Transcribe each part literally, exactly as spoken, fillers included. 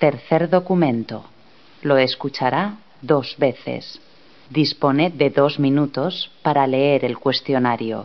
Tercer documento. Lo escuchará dos veces. Dispone de dos minutos para leer el cuestionario.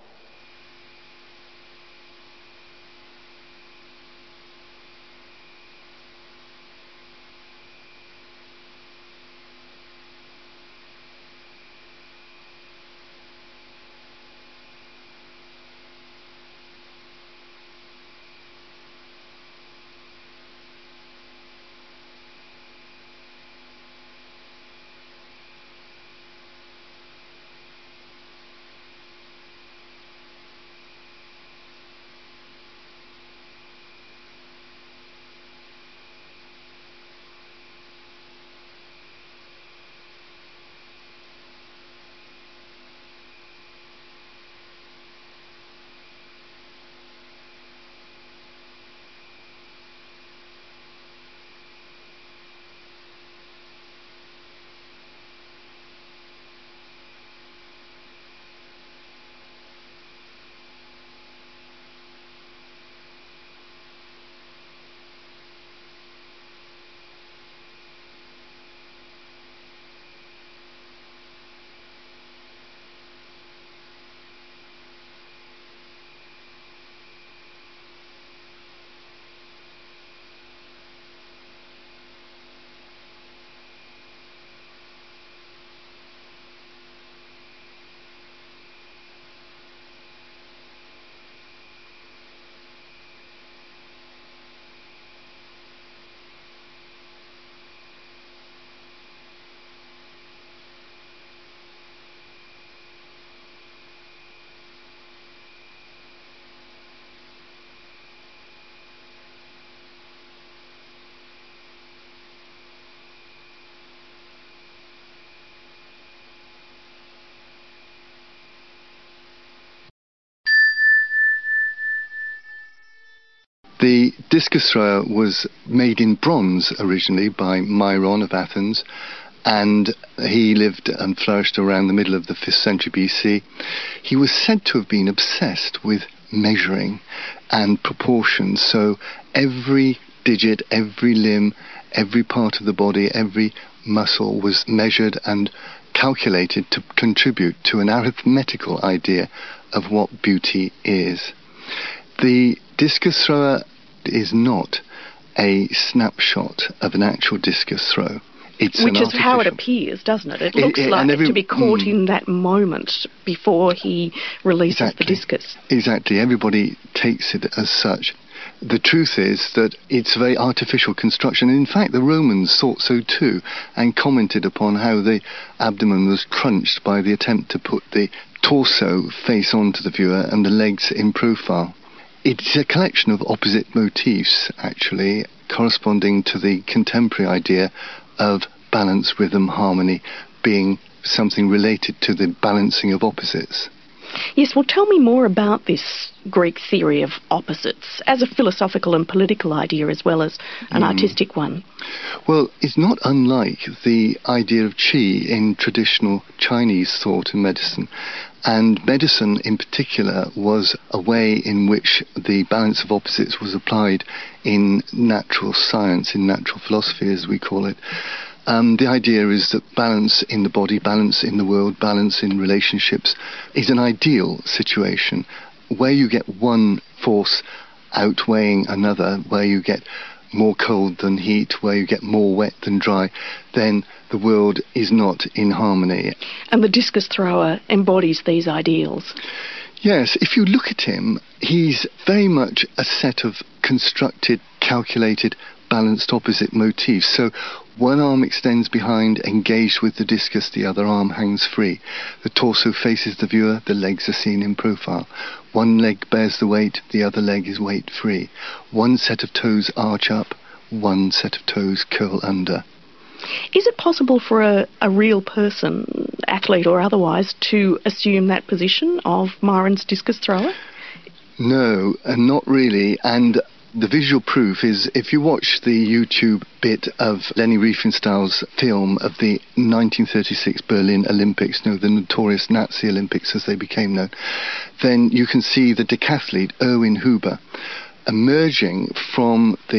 The discus thrower was made in bronze originally by Myron of Athens, and he lived and flourished around the middle of the fifth century B C. He was said to have been obsessed with measuring and proportions, so every digit, every limb, every part of the body, every muscle was measured and calculated to contribute to an arithmetical idea of what beauty is. The discus thrower is not a snapshot of an actual discus throw. It's Which an is how it artificial- appears, doesn't it? It looks It- it- like and every- to be caught mm. in that moment before he releases Exactly. the discus. Exactly. Everybody takes it as such. The truth is that it's a very artificial construction. In fact, the Romans thought so too, and commented upon how the abdomen was crunched by the attempt to put the torso face onto the viewer and the legs in profile. It's a collection of opposite motifs, actually, corresponding to the contemporary idea of balance, rhythm, harmony being something related to the balancing of opposites. Yes, well, tell me more about this Greek theory of opposites as a philosophical and political idea as well as an Mm. artistic one. Well, it's not unlike the idea of qi in traditional Chinese thought and medicine. And medicine in particular was a way in which the balance of opposites was applied in natural science, in natural philosophy as we call it. Um, the idea is that balance in the body, balance in the world, balance in relationships is an ideal situation where you get one force outweighing another, where you get more cold than heat, where you get more wet than dry, then the world is not in harmony. And the discus thrower embodies these ideals. Yes, if you look at him, he's very much a set of constructed, calculated, balanced opposite motifs. So one arm extends behind, engaged with the discus, the other arm hangs free. The torso faces the viewer, the legs are seen in profile. One leg bears the weight, the other leg is weight free. One set of toes arch up, one set of toes curl under. Is it possible for a, a real person, athlete or otherwise, to assume that position of Myron's discus thrower? No, and not really. And the visual proof is if you watch the YouTube bit of Leni Riefenstahl's film of the nineteen thirty-six Berlin Olympics, you know, the notorious Nazi Olympics as they became known, then you can see the decathlete Erwin Huber emerging from the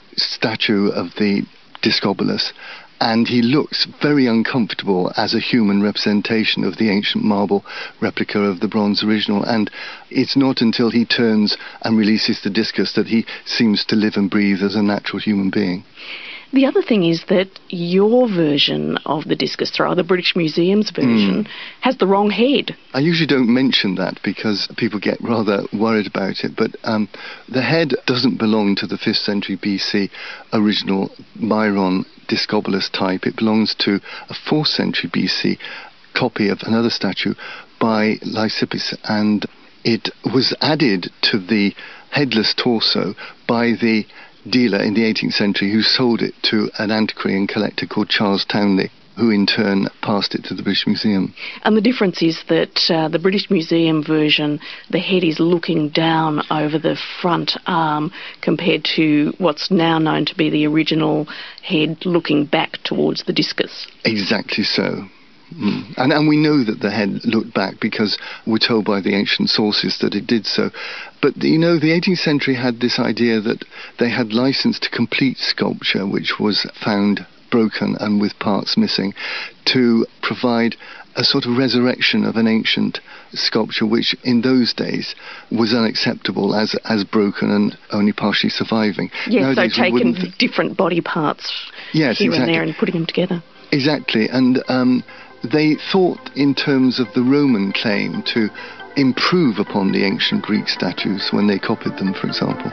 statue of the Discobolus, and he looks very uncomfortable as a human representation of the ancient marble replica of the bronze original. And it's not until he turns and releases the discus that he seems to live and breathe as a natural human being. The other thing is that your version of the discus thrower, the British Museum's version, mm. has the wrong head. I usually don't mention that because people get rather worried about it, but um, the head doesn't belong to the fifth century B C original Myron Discobolus type. It belongs to a fourth century B C copy of another statue by Lysippus, and it was added to the headless torso by the dealer in the eighteenth century who sold it to an antiquary and collector called Charles Townley, who in turn passed it to the British Museum. And the difference is that uh, the British Museum version, the head is looking down over the front arm compared to what's now known to be the original head looking back towards the discus. Exactly so. Mm. And, and we know that the head looked back because we're told by the ancient sources that it did so. But, you know, the eighteenth century had this idea that they had license to complete sculpture, which was found broken and with parts missing, to provide a sort of resurrection of an ancient sculpture, which in those days was unacceptable as as broken and only partially surviving. Yes, so taking different body parts yes, here exactly. and there and putting them together. Exactly, and um, they thought in terms of the Roman claim to improve upon the ancient Greek statues when they copied them, for example.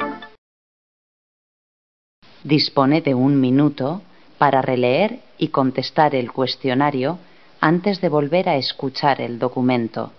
Dispone de un minuto para releer y contestar el cuestionario antes de volver a escuchar el documento.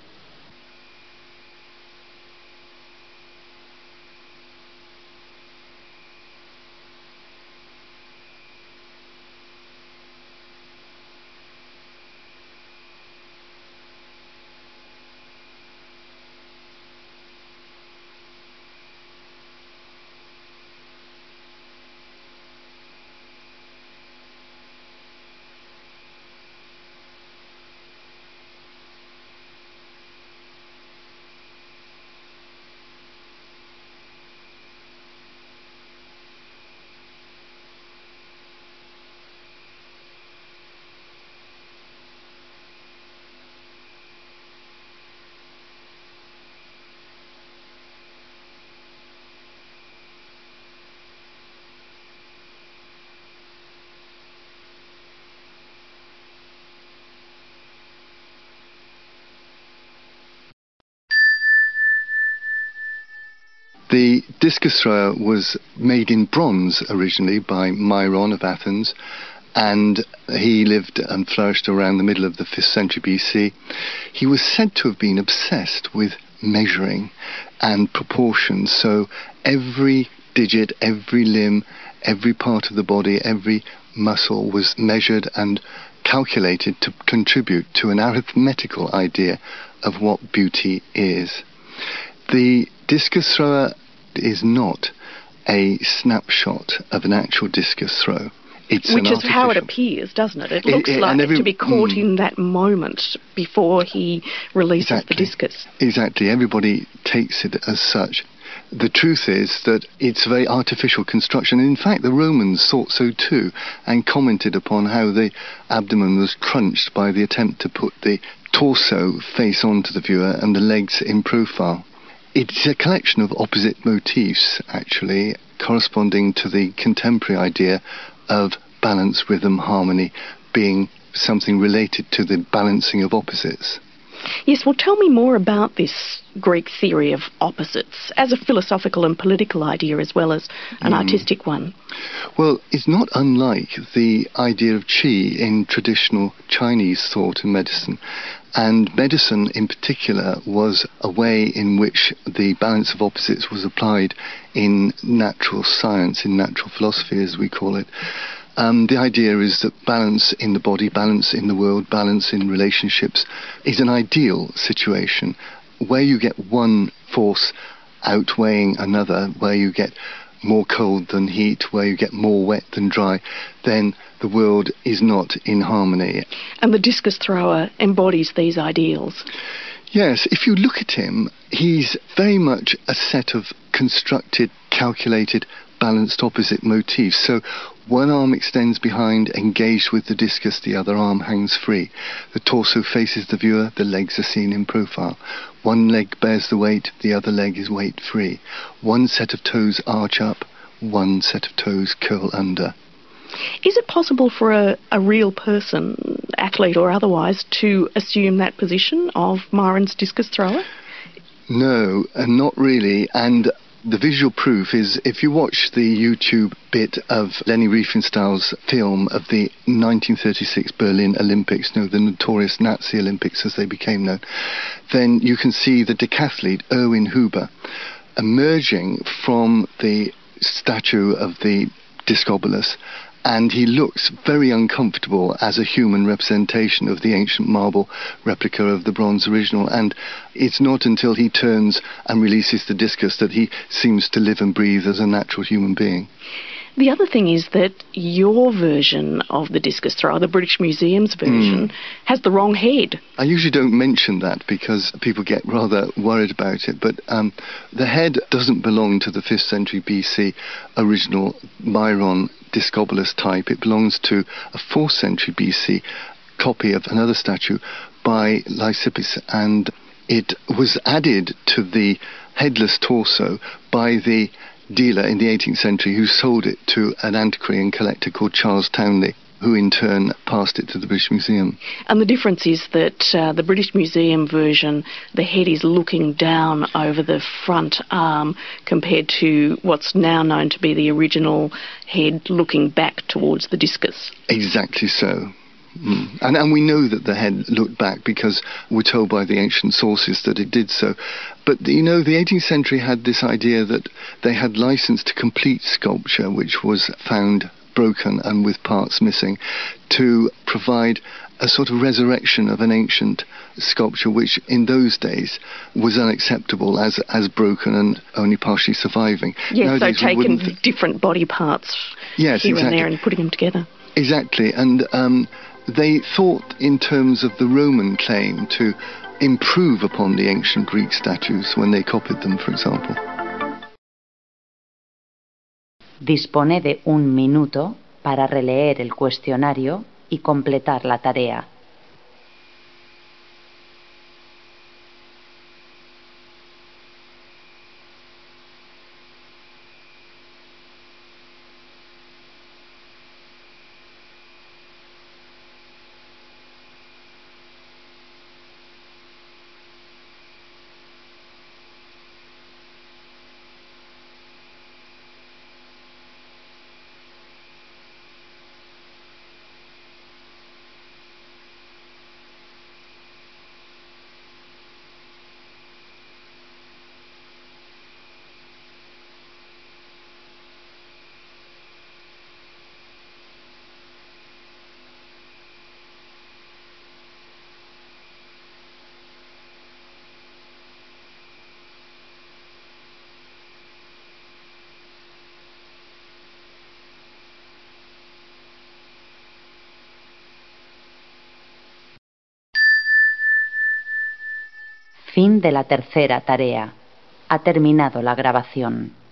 The discus thrower was made in bronze originally by Myron of Athens, and he lived and flourished around the middle of the fifth century B C. He was said to have been obsessed with measuring and proportions, so every digit, every limb, every part of the body, every muscle was measured and calculated to contribute to an arithmetical idea of what beauty is. The discus thrower is not a snapshot of an actual discus throw. It's Which an is how it appears, doesn't it? It looks it, it, like every, to be caught mm, in that moment before he releases exactly, the discus. Exactly. Everybody takes it as such. The truth is that it's a very artificial construction. In fact, the Romans thought so too, and commented upon how the abdomen was crunched by the attempt to put the torso face onto the viewer and the legs in profile. It's a collection of opposite motifs, actually, corresponding to the contemporary idea of balance, rhythm, harmony being something related to the balancing of opposites. Yes, well, tell me more about this Greek theory of opposites as a philosophical and political idea as well as an mm. artistic one. Well, it's not unlike the idea of qi in traditional Chinese thought and medicine. And medicine in particular was a way in which the balance of opposites was applied in natural science, in natural philosophy as we call it. Um, the idea is that balance in the body, balance in the world, balance in relationships is an ideal situation where you get one force outweighing another, where you get more cold than heat, where you get more wet than dry, then the world is not in harmony. And the discus thrower embodies these ideals. Yes, if you look at him, he's very much a set of constructed, calculated, balanced opposite motifs. So one arm extends behind, engaged with the discus, the other arm hangs free. The torso faces the viewer, the legs are seen in profile. One leg bears the weight, the other leg is weight free. One set of toes arch up, one set of toes curl under. Is it possible for a, a real person, athlete or otherwise, to assume that position of Myron's discus thrower? No, and not really. And the visual proof is if you watch the YouTube bit of Leni Riefenstahl's film of the nineteen thirty-six Berlin Olympics, you know, the notorious Nazi Olympics as they became known, then you can see the decathlete Erwin Huber emerging from the statue of the Discobolus, and he looks very uncomfortable as a human representation of the ancient marble replica of the bronze original. And it's not until he turns and releases the discus that he seems to live and breathe as a natural human being. The other thing is that your version of the discus thrower, the British Museum's version, mm. has the wrong head. I usually don't mention that because people get rather worried about it, but um, the head doesn't belong to the fifth century B C original Myron Discobolus type. It belongs to a fourth century B C copy of another statue by Lysippus, and it was added to the headless torso by the dealer in the eighteenth century who sold it to an antiquary and collector called Charles Townley, who in turn passed it to the British Museum. And the difference is that uh, the British Museum version, the head is looking down over the front arm compared to what's now known to be the original head looking back towards the discus. Exactly so. Mm. And, and we know that the head looked back because we're told by the ancient sources that it did so. But, you know, the eighteenth century had this idea that they had license to complete sculpture, which was found broken and with parts missing, to provide a sort of resurrection of an ancient sculpture which in those days was unacceptable as as broken and only partially surviving. Yes, Nowadays, so taking different body parts yes, here exactly. and there and putting them together. Exactly, and um, they thought in terms of the Roman claim to improve upon the ancient Greek statues when they copied them, for example. Dispone de un minuto para releer el cuestionario y completar la tarea. Fin de la tercera tarea. Ha terminado la grabación.